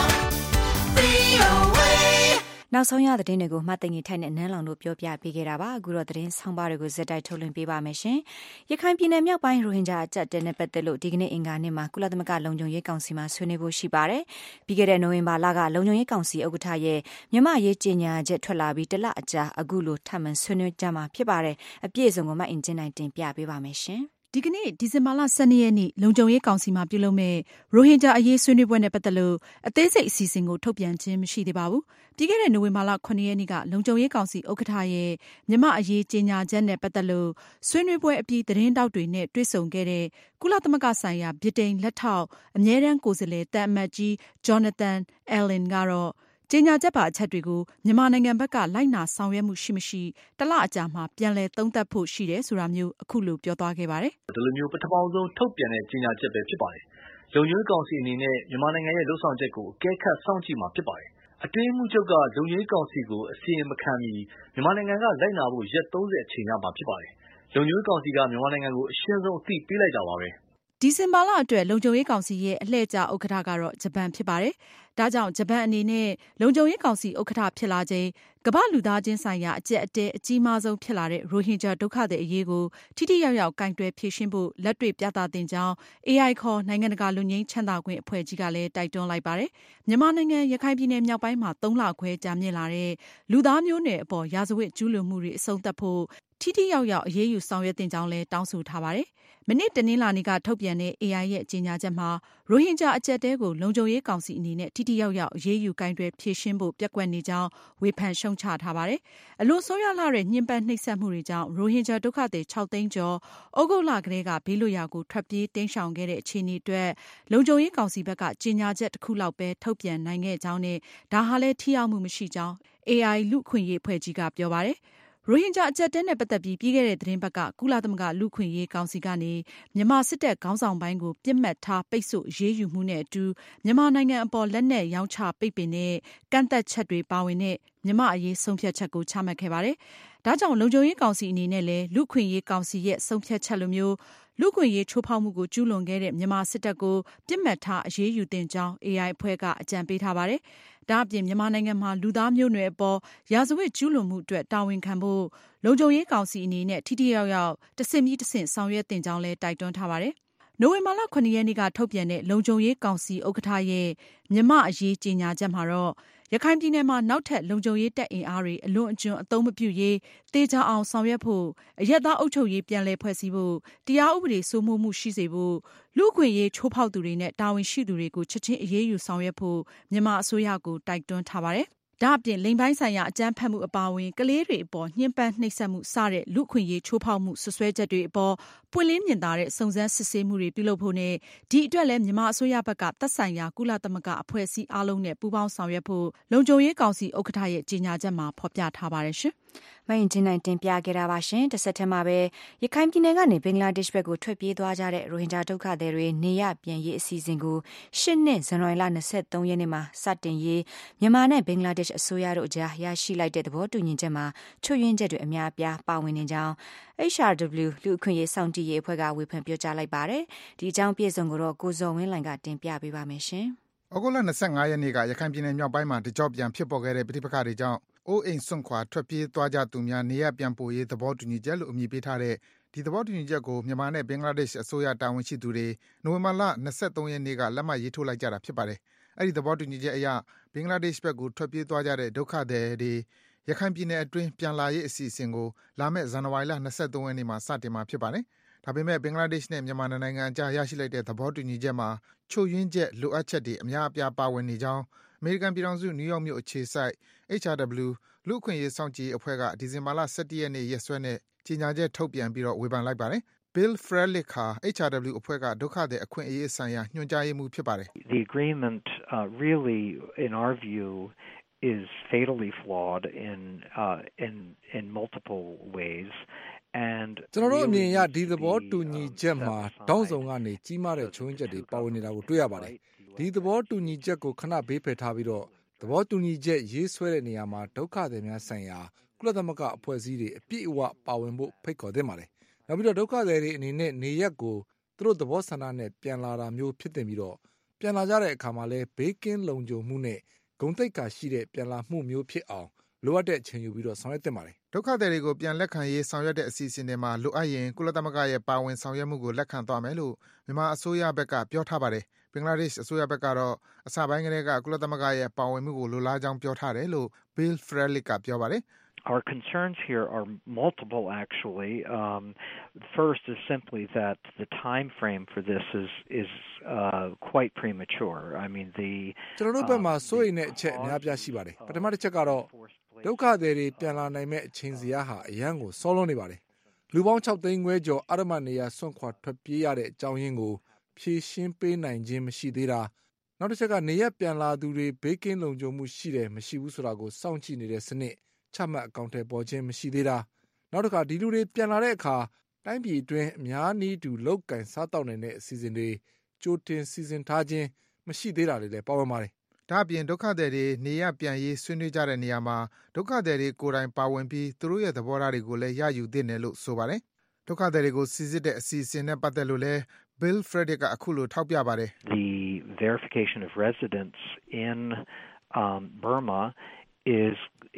VOA. နောက်ဆုံးရသတင်းတွေကိုမှတ်သိငင်ထိုက်နဲ့နန်းလောင်တို့ပြောပြပေးခဲ့တာပါအခုတော့သတင်းဆောင်ပါတွေကိုဇက်တိုက်ထုတ်လွှင့်ပေးပါမယ်ရှင်ရခိုင်ပြည်နယ်မြောက်ပိုင်းရိုဟင်ဂျာအကြပ်တဲနဲ့ပတ်သက်လို့ဒီကနေ့အင်္ဂါနေ့မှာကုလသမဂ္ဂလုံခြုံရေးကောင်စီမှာဆွေးနွေးဖို့ရှိပါတယ်ပြီးခဲ့တဲ့နိုဝင်ဘာလကလုံခြုံရေးကောင်စီဥက္ကဋ္ဌရဲ့မြန်မာရေးကြေညာချက်ထွက်လာပြီးတလအကြာအခုလိုထပ်မံဆွေးနွေးကြမှာဖြစ်ပါတယ်အပြည့်အစုံကိုမှအင်ဂျင်နိုင်တင်ပြပေးပါမယ်ရှင်ဒီကနေ့ဒီဇင်ဘာလ12ရက်နေ့လုံခြုံရေးကောင်စီမှာပြုလုပ်မဲ့ရိုဟင်ဂျာအရေးဆွေးနွေးပွဲနဲ့ပတ်သက်လို့အသေးစိတ်အစီအစဉ်ကိုထုတ်ပြန်ခြင်းမရှိသေးပါဘူး။ပြီးခဲ့တဲ့နိုဝင်ဘာလ9ရက်နေ့ကလုံခြုံရေးကောင်စီဥက္ကဋ္ဌရဲ့မြန်မာအရေးကြေညာချက်နဲ့ပတ်သက်လို့ဆွေးနွေးပွဲအပြီးသတင်းတောက်တွေနဲ့တွေ့ဆုံခဲ့တဲ့ကုလသမဂ္ဂဆိုင်ရာဗြိတိန်လက်ထောက်အမြဲတမ်းကိုယ်စားလှယ်တန်အမတ်ကြီး Jonathan Allen ကတော့ကြေညာချက်ပါအချက်တွေကိုမြန်မာနိုင်ငံဘက်ကလိုက်နာဆောင်ရွက်မှုရှိမရှိတလအကြာမှာပြန်လည်သုံးသပ်ဖို့ရှိတယ်ဆိုတာမျိုးအခုလိုပြောသွားခဲ့ပါတယ်။ဒီလိုမျိုးပထမဆုံးထုတ်ပြန်တဲ့ကြေညာချက်ပဲဖြစ်ပါတယ်။လုံခြုံရေးကောင်စီအနေနဲ့မြန်မာနိုင်ငံရဲ့လှုပ်ဆောင်ချက်ကိုအကဲခတ်စောင့်ကြည့်မှာဖြစ်ပါတယ်။အတွင်းမှုချုပ်ကလုံခြုံရေးကောင်စီကိုအစီရင်မခံမီမြန်မာနိုင်ငံကလိုက်နာဖို့ရက်30အချိန်ရမှာဖြစ်ပါတယ်။လုံခြုံရေးကောင်စီကမြန်မာနိုင်ငံကိုအရှင်းဆုံးအသိပေးလိုက်တာပါပဲ။ဒီဇင်ဘာလအတွက်လုံခြုံရေးကောင်စီရဲ့အလှည့်ကျဥက္ကဋ္ဌကတော့ဂျပန်ဖြစ်ပါတယ်။ဒါကြောင့်ဂျပန်အနေနဲ့လုံခြုံရေးကောင်စီဥက္ကဋ္ဌဖြစ်လာချိန်ကမ္ဘာလူသားချင်းဆိုင်ရာအကျပ်အတဲအကြီးမားဆုံးဖြစ်လာတဲ့ရိုဟင်ဂျာဒုက္ခသည်အရေးကိုထိထိရောက်ရောက်ကင်တွယ်ဖြေရှင်းဖို့လက်တွေ့ပြသသင့်ကြောင်း AI ခေါ်နိုင်ငံတကာလူငင်းချမ်းသာခွင့်အဖွဲ့ကြီးကလည်းတိုက်တွန်းလိုက်ပါတယ်။မြန်မာနိုင်ငံရခိုင်ပြည်နယ်မြောက်ပိုင်းမှာ3လခွဲကြာမြင့်လာတဲ့လူသားမျိုးနွယ်အပေါ်ရာဇဝတ်ကျူးလွန်မှုတွေအဆုံးသတ်ဖို့ထိထိရောက်ရောက်အရေးယူဆောင်ရွက်သင့်ကြောင်းလည်းတောင်းဆိုထားပါတယ်။မနေ့တနင်္လာနေ့ကထုတ်ပြန်တဲ့ AI ရဲ့ကြေညာချက်မှာရိုဟင်ဂျာအကျပ်တဲကိုလုံခြုံရေးကောင်စီအနေနဲ့ထိထိရောက်ရောက်အရေးယူကင်တွယ်ဖြေရှင်းဖို့ပျက်ကွက်နေကြောင်းဝေဖန်ရှုံချထားပါတယ်။အလွန်ဆိုးရွားလှတဲ့ညှဉ်းပန်းနှိပ်စက်မှုတွေကြောင့်ရိုဟင်ဂျာဒုက္ခသည်6သိန်းကျော်ဩဂုတ်လကတည်းကဘေးလွတ်ရာကိုထွက်ပြေးတိမ်းရှောင်ခဲ့တဲ့အခြေအနေအတွက်လုံခြုံရေးကောင်စီဘက်ကကြေညာချက်တစ်ခုလောက်ပဲထုတ်ပြန်နိုင်ခဲ့ကြောင်းနဲ့ဒါဟာလည်းထိရောက်မှုမရှိကြောင်း AI လူ့အခွင့်အရေးအဖွဲ့ကြီးကပြောပါတယ်။ရိုဟင်ဂျာအကျပ်တဲနဲ့ပတ်သက်ပြီးပြီးခဲ့တဲ့သတင်းပတ်ကကုလသမဂ္ဂလူ့အခွင့်အရေးကောင်စီကနေမြန်မာစစ်တပ်ခေါင်းဆောင်ပိုင်းကိုပြစ်မှတ်ထားပိတ်ဆို့အရေးယူမှုနဲ့အတူမြန်မာနိုင်ငံအပေါ်လက်နက်ရောင်းချပိတ်ပင်တဲ့ကန့်သက်ချက်တွေပါဝင်တဲ့မြန်မာအရေးဆုံးဖြတ်ချက်ကိုချမှတ်ခဲ့ပါတယ်။ဒါကြောင့်လုံခြုံရေးကောင်စီအနေနဲ့လည်းလူ့အခွင့်အရေးကောင်စီရဲ့ဆုံးဖြတ်ချက်လိုမျိုးလူ့အခွင့်အရေးချိုးဖောက်မှုကိုကျူးလွန်ခဲ့တဲ့မြန်မာစစ်တပ်ကိုပြစ်မှတ်ထားအရေးယူသင့်ကြောင်း AI အဖွဲ့ကအကြံပေးထားပါတယ်။ဒါအပြင်မြန်မာနိုင်ငံမှာလူသားမျိုးနွယ်အပေါ်ရာဇဝတ်ကျူးလွန်မှုအတွက်တာဝန်ခံဖို့လုံခြုံရေးကောင်စီအနေနဲ့ထိထိရောက်ရောက်တဆင့်ပြီးတဆင့်ဆောင်ရွက်သင့်ကြောင်းလည်းတိုက်တွန်းထားပါတယ်။နိုဝင်ဘာလ9ရက်နေ့ကထုတ်ပြန်တဲ့လုံခြုံရေးကောင်စီဥက္ကဋ္ဌရဲ့မြန်မာအရေးကြေညာချက်မှာတော့ရခိုင်ပြည်နယ်မှာနောက်ထပ်လုံခြုံရေးတပ်အင်အားတွေအလွန်အကျွံအသုံးမပြုရေးတေချာအောင်ဆောင်ရွက်ဖို့အရပ်သားအုပ်ချုပ်ရေးပြန်လည်ဖွဲ့စည်းဖို့တရားဥပဒေစိုးမိုးမှုရှိစေဖို့လူ့အခွင့်အရေးချိုးဖောက်သူတွေနဲ့တာဝန်ရှိသူတွေကိုချက်ချင်းအရေးယူဆောင်ရွက်ဖို့မြန်မာအစိုးရကိုတိုက်တွန်းထားပါတယ်။ဒါအပြင်လိင်ပိုင်းဆိုင်ရာအကြမ်းဖက်မှုအပါအဝင်ကလေးတွေအပေါ်ညှဉ်းပန်းနှိပ်စက်မှုစတဲ့လူ့အခွင့်အရေးချိုးဖောက်မှုဆွဆွဲချက်တွေအပေါ်ပွင့်လင်းမြင်သာတဲ့စုံစမ်းစစ်ဆေးမှုတွေပြုလုပ်ဖို့နဲ့ဒီအတွက်လည်းမြန်မာအစိုးရဘက်ကသက်ဆိုင်ရာကုလသမဂ္ဂအဖွဲ့အစည်းအားလုံးနဲ့ပူးပေါင်းဆောင်ရွက်ဖို့လုံခြုံရေးကောင်စီဥက္ကဋ္ဌရဲ့ကြေညာချက်မှာဖော်ပြထားပါတယ်ရှင်။မအင်ဂျင်နိုင်တင်ပြခဲ့တာပါရှင်တစ်ဆက်တည်းမှာပဲရခိုင်ပြည်နယ်ကနေဘင်္ဂလားဒေ့ရှ်ဘက်ကိုထွက်ပြေးသွားကြတဲ့ရိုဟင်ဂျာဒုက္ခသည်တွေနေရပြန်ရေးအစီအစဉ်ကို8နှစ်ဇန်နဝါရီလ23ရက်နေ့မှာစတင်ရေးမြန်မာနဲ့ဘင်္ဂလားဒေ့ရှ်အစိုးရတို့အကြားရရှိလိုက်တဲ့သဘောတူညီချက်မှာချွတ်ယွင်းချက်တွေအများအပြားပါဝင်နေကြောင်း HRW လူအခွင့်အရေးစောင့်ကြည့်ရေးအဖွဲ့ကဝေဖန်ပြောကြားလိုက်ပါတယ်ဒီအကြောင်းပြည့်စုံကိုတော့ကိုဇော်ဝင်းလှိုင်ကတင်ပြပေးပါမယ်ရှင်။ဩဂုတ်လ25ရက်နေ့ကရခိုင်ပြည်နယ်မြောက်ပိုင်းမှာတကြော့ပြန်ဖြစ်ပေါ်ခဲ့တဲ့ပဋိပက္ခတွေကြောင့်အိုးအိမ်စွန့်ခွာထွက်ပြေးသွားကြသူများနေရပြန်ပို့ရေးသဘောတူညီချက်လို့အမည်ပေးထားတဲ့ဒီသဘောတူညီချက်ကိုမြန်မာနဲ့ဘင်္ဂလားဒေ့ရှ်အစိုးရတာဝန်ရှိသူတွေနိုဝင်ဘာလ23ရက်နေ့ကလက်မှတ်ရေးထိုးလိုက်ကြတာဖြစ်ပါတယ်။အဲဒီသဘောတူညီချက်အရဘင်္ဂလားဒေ့ရှ်ဘက်ကိုထွက်ပြေးသွားကြတဲ့ဒုက္ခသည်တွေရခိုင်ပြည်နယ်အတွင်းပြန်လာရေးအစီအစဉ်ကိုလာမယ့်ဇန်နဝါရီလ23ရက်နေ့မှာစတင်မှာဖြစ်ပါတယ်။ဒါပေမဲ့ဘင်္ဂလားဒေ့ရှ်နဲ့မြန်မာနိုင်ငံအကြားရရှိလိုက်တဲ့သဘောတူညီချက်မှာချုပ်ရင်းချက်လိုအပ်ချက်တွေအများအပြားပါဝင်နေကြောင်းအမေရိကန်ပြည်ထောင်စုနယူးယောက်မြို့အခြေစိုက် HRW လူ့အခွင့်အရေးစောင့်ကြည့်ရေးအဖွဲ့ကဒီဇင်ဘာလ17ရက်နေ့ရက်စွဲနဲ့ကြေညာချက်ထုတ်ပြန်ပြီးဝေဖန်လိုက်ပါတယ်။ Bill Frelick ဟာ HRW အဖွဲ့ကဒုက္ခသည်အခွင့်အရေးဆိုင်ရာညွှန်ကြားရေးမှူးဖြစ်ပါတယ်။ The agreement really in our view is fatally flawed in multiple ways and ကျွန်တော်တို့အမြင်အရဒီသဘောတူညီချက်မှာတောင်းဆောင်ကနေကြီးမားတဲ့ချုံးချက်တွေပါဝင်နေတာကိုတွေ့ရပါတယ်။ဒီသဘောတူညီချက်ကိုခဏဘေးဖယ်ထားပြီးတော့သဘောတူညီချက်ရေးဆွဲတဲ့နေရာမှာဒုက္ခသည်များဆိုင်ရာကုလသမဂ္ဂအဖွဲ့အစည်းတွေအပြည့်အဝပါဝင်ဖို့ဖိတ်ခေါ်သင့်ပါတယ်။နောက်ပြီးတော့ဒုက္ခသည်တွေအနေနဲ့နေရက်ကိုသူတို့သဘောဆန္ဒနဲ့ပြန်လာတာမျိုးဖြစ်တင်ပြီးတော့ပြန်လာကြတဲ့အခါမှာလည်းဘေးကင်းလုံခြုံမှုနဲ့ဂုဏ်သိက္ခာရှိတဲ့ပြန်လာမှုမျိုးဖြစ်အောင်လိုအပ်တဲ့အချိန်ယူပြီးတော့ဆောင်ရွက်သင့်ပါတယ်။ဒုက္ခသည်တွေကိုပြန်လက်ခံရေးဆောင်ရွက်တဲ့အစီအစဉ်တွေမှာလိုအပ်ရင်ကုလသမဂ္ဂရဲ့ပါဝင်ဆောင်ရွက်မှုကိုလက်ခံသွားမယ်လို့မြန်မာအစိုးရဘက်ကပြောထားပါတယ်။ဘင်္ဂလားဒေ့ရှ်အစိုးရဘက်ကတော့အစပိုင်းကတည်းကကုလသမဂ္ဂရဲ့ပါဝင်မှုကိုလိုလားကြောင်းပြောထားတယ်လို့ Bill Frelick ကပြောပါတယ်။ Our concerns here are multiple actually. First is simply that the time frame for this is quite premature. I mean the ကျွန်တော်တို့ဘက်မှာစိုးရိမ်တဲ့အချက်အများပြားရှိပါတယ်။ပထမတစ်ချက်ကတော့ဒုက္ခသည်တွေပြန်လာနိုင်မဲ့အချိန်စီဟာအရန်ကိုစောလွန်းနေပါတယ်။လူပေါင်း6သိန်းခွဲကျော်အာရမနေရဆွန့်ခွာထွက်ပြေးရတဲ့အကြောင်းရင်းကိုဖြေရှင်းပေးနိုင်ခြင်းမရှိသေးတာ။နောက်တစ်ချက်ကနေရပြန်လာသူတွေဘေးကင်းလုံခြုံမှုရှိတယ်မရှိဘူးဆိုတာကိုစောင့်ကြည့်နေတဲ့စနစ်ချမှတ်အကောင့်ထဲပေါ်ခြင်းမရှိသေးတာနောက်တစ်ခါဒီလူတွေပြန်လာတဲ့အခါတိုင်းပြည်အတွင်းအများနည်းတူလောက်ကင်စားတောက်နိုင်တဲ့အစီအစဉ်တွေကြိုတင်စီစဉ်ထားခြင်းမရှိသေးတာတွေလည်းပါဝင်ပါတယ်ဒါအပြင်ဒုက္ခသည်တွေနေရပြန်ရေးဆွေးနွေးကြတဲ့နေရာမှာဒုက္ခသည်တွေကိုယ်တိုင်ပါဝင်ပြီးသူတို့ရဲ့သဘောထားတွေကိုလည်းရယူသင့်တယ်လို့ဆိုပါတယ်ဒုက္ခသည်တွေကိုစီစစ်တဲ့အစီအစဉ်နဲ့ပတ်သက်လို့လည်း Bill Frelick ကအခုလိုထောက်ပြပါတယ် The verification of residence in Burma is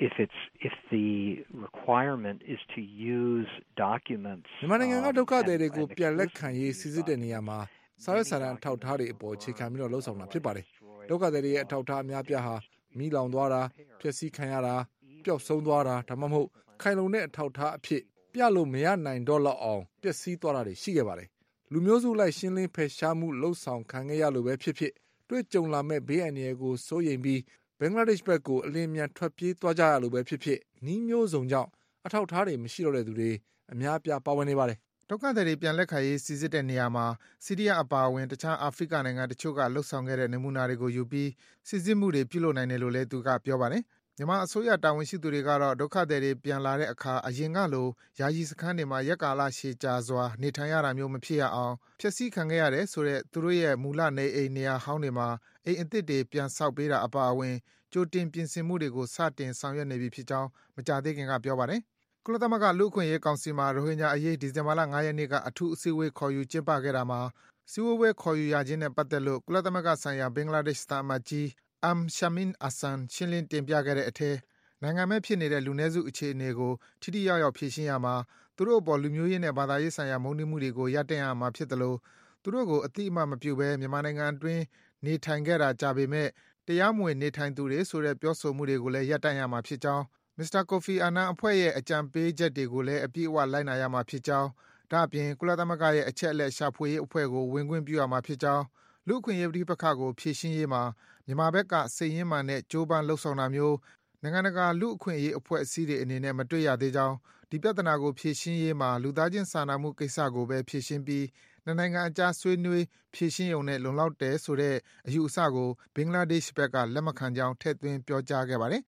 if the requirement is to use documents မြန်မာနိုင်ငံကဒုက္ခသည်တွေကိုပြန်လက်ခံရေးစီစစ်တဲ့နေရာမှာစာရွက်စာတမ်းအထောက်အထားတွေအပေါ်အခြေခံပြီးတော့လှုပ်ဆောင်တာဖြစ်ပါတယ်ဒုက္ခသည်တွေရဲ့အထောက်အထားအများပြားဟာမိလောင်သွားတာဖျက်ဆီးခံရတာပျောက်ဆုံးသွားတာဒါမှမဟုတ်ခိုင်လုံတဲ့အထောက်အထားအဖြစ်ပြလို့မရနိုင်တော့လောက်အောင်ပျက်စီးသွားတာတွေရှိခဲ့ပါတယ်လူမျိုးစုလိုက်ရှင်းလင်းဖယ်ရှားမှုလှုပ်ဆောင်ခံခဲ့ရလို့ပဲဖြစ်ဖြစ်တွေ့ကြုံလာမဲ့ဘေးအန္တရာယ်ကိုစိုးရိမ်ပြီးဘင်္ဂလားဒေ့ရှ်ဘက်ကိုအလင်းမြန်ထွက်ပြေးသွားကြရလို့ပဲဖြစ်ဖြစ်နှီးမျိုးစုံကြောင့်အထောက်အထားတွေမရှိတော့တဲ့သူတွေအများပြားပါဝင်နေပါတယ်ဒုက္ခသည်တွေပြန်လက်ခံရေးစီစစ်တဲ့နေရာမှာဆီးရီးယားအပါအဝင်တခြားအာဖရိကနိုင်ငံတချို့ကလှုပ်ဆောင်ခဲ့တဲ့နမူနာတွေကိုယူပြီးစီစစ်မှုတွေပြုလုပ်နိုင်တယ်လို့လည်းသူကပြောပါတယ်မြန်မာအစိုးရတာဝန်ရှိသူတွေကတော့ဒုက္ခသည်တွေပြန်လာတဲ့အခါအရင်ကလိုယာယီစခန်းတွေမှာရက်ကာလရှည်ကြာစွာနေထိုင်ရတာမျိုးမဖြစ်ရအောင်ဖျက်ဆီးခံခဲ့ရတယ်ဆိုတဲ့သူတို့ရဲ့မူလနေအိမ်နေရာဟောင်းတွေမှာအိမ်အသစ်တွေပြန်ဆောက်ပေးတာအပါအဝင်ကြိုတင်ပြင်ဆင်မှုတွေကိုစတင်ဆောင်ရွက်နေပြီဖြစ်ကြောင်းမကြာသေးခင်ကပြောပါတယ်ကုလသမဂ္ဂလူ့အခွင့်အရေးကောင်စီမှာရိုဟင်ဂျာအရေးဒီဇင်ဘာလ9ရက်နေ့ကအထူးအစည်းအဝေးခေါ်ယူကျင်းပခဲ့တာမှာစည်းဝေးခေါ်ယူရခြင်းနဲ့ပတ်သက်လို့ကုလသမဂ္ဂဆိုင်ရာဘင်္ဂလားဒေ့ရှ်သံအမတ်ကြီး Shamin Ahsan ရှင်းလင်းတင်ပြခဲ့တဲ့အထက်နိုင်ငံမဲ့ဖြစ်နေတဲ့လူနည်းစုအခြေအနေကိုထိထိရောက်ရောက်ဖြေရှင်းရမှာသူတို့အပေါ်လူမျိုးရေးနဲ့ဘာသာရေးဆိုင်ရာမုန်းတီးမှုတွေကိုရပ်တန့်ရမှာဖြစ်တယ်လို့သူတို့ကိုအတိအမှမပြုဘဲမြန်မာနိုင်ငံအတွင်းနေထိုင်ခဲ့တာကြာပေမဲ့တရားမဝင်နေထိုင်သူတွေဆိုတဲ့ပြောဆိုမှုတွေကိုလည်းရပ်တန့်ရမှာဖြစ်ကြောင်းMr. Kofi Annan အဖွဲ့ရဲ့အကြံပေးချက်တွေကိုလည်းအပြည့်အဝလိုက်နာရမှာဖြစ်ကြောင်းဒါအပြင်ကုလသမဂ္ဂရဲ့အချက်အလက်ရှာဖွေရေးအဖွဲ့ကိုဝင်ခွင့်ပြုရမှာဖြစ်ကြောင်းလူ့အခွင့်အရေးပဋိပက္ခကိုဖြေရှင်းရေးမှာမြန်မာဘက်ကစိတ်ရင်းမှန်တဲ့ကြိုးပမ်းလှုပ်ဆောင်တာမျိုးနိုင်ငံတကာလူ့အခွင့်အရေးအဖွဲ့အစည်းတွေအနေနဲ့မတွေ့ရသေးကြောင်းဒီပြဿနာကိုဖြေရှင်းရေးမှာလူသားချင်းစာနာမှုကိစ္စကိုပဲဖြေရှင်းပြီးနိုင်ငံအကြားဆွေးနွေးဖြေရှင်းရုံနဲ့လုံလောက်တယ်ဆိုတဲ့အယူအဆကိုဘင်္ဂလားဒေ့ရှ်ဘက်ကလက်မခံကြောင်းထည့်သွင်းပြောကြားခဲ့ပါတယ်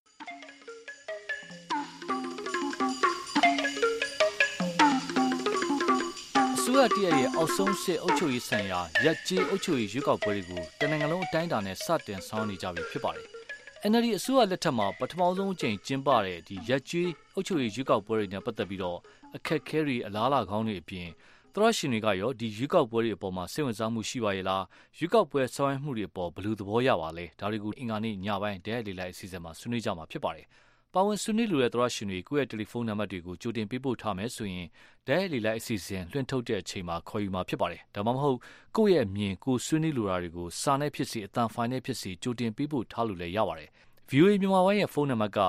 အစိုးရတရရဲ့အောက်ဆုံးစစ်အုပ်ချုပ်ရေးဆိုင်ရာရက်ကြီးအုပ်ချုပ်ရေးရွေးကောက်ပွဲတွေကိုတနိုင်ငံလုံးအတိုင်းအတာနဲ့စတင်ဆောင်နေကြပြီဖြစ်ပါတယ်။ NLD အစိုးရလက်ထက်မှာပထမဆုံးအကြိမ်ကျင်းပတဲ့ဒီရက်ကြီးအုပ်ချုပ်ရေးရွေးကောက်ပွဲတွေနဲ့ပတ်သက်ပြီးတော့အခက်အခဲတွေအလားအလာကောင်းတွေအပြင်သရရှင်တွေကရောဒီရွေးကောက်ပွဲတွေအပေါ်မှာစိတ်ဝင်စားမှုရှိပါရဲ့လားရွေးကောက်ပွဲဆောင်ရွက်မှုတွေအပေါ်ဘယ်လိုသဘောရပါလဲဒါတွေကိုအင်္ဂါနေ့ညပိုင်းတဲ့လေလိုက်အစီအစဉ်မှာဆွေးနွေးကြမှာဖြစ်ပါတယ်။ပါဝင်ဆွေးနွေးလိုတဲ့သောရရှင်တွေကိုယ့်ရဲ့တယ်လီဖုန်းနံပါတ်တွေကိုကြိုတင်ပေးပို့ထားမယ်ဆိုရင်ဒဲလီလိုက်အစီအစဉ်လွှင့်ထုတ်တဲ့အချိန်မှာခေါ်ယူမှာဖြစ်ပါတယ်ဒါမှမဟုတ်ကိုယ့်ရဲ့အမြင်ကိုဆွေးနွေးလိုတာတွေကိုစာနဲ့ဖြစ်စီအသံဖိုင်နဲ့ဖြစ်စီကြိုတင်ပေးပို့ထားလို့လည်းရပါတယ် VOA မြန်မာပိုင်းရဲ့ဖုန်းနံပါတ်က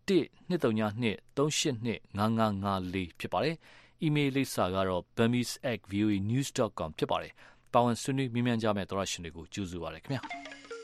1-232-382-5554ဖြစ်ပါတယ်အီးမေးလ်လိပ်စာကတော့ burmese@voanews.com ဖြစ်ပါတယ်ပါဝင်ဆွေးနွေးမြင်းမြန်းကြမဲ့သောရရှင်တွေကိုကြိုးဆိုပါရခင်ဗျာ